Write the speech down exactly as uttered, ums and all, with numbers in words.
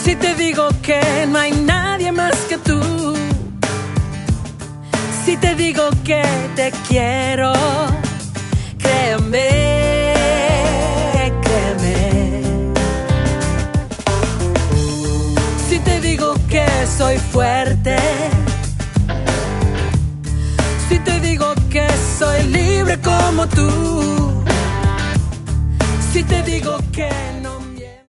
Si te digo que no hay nadie más que tú, si te digo que te quiero, créeme, créeme. Si te digo que soy fuerte, si te digo que soy libre como tú, si te digo que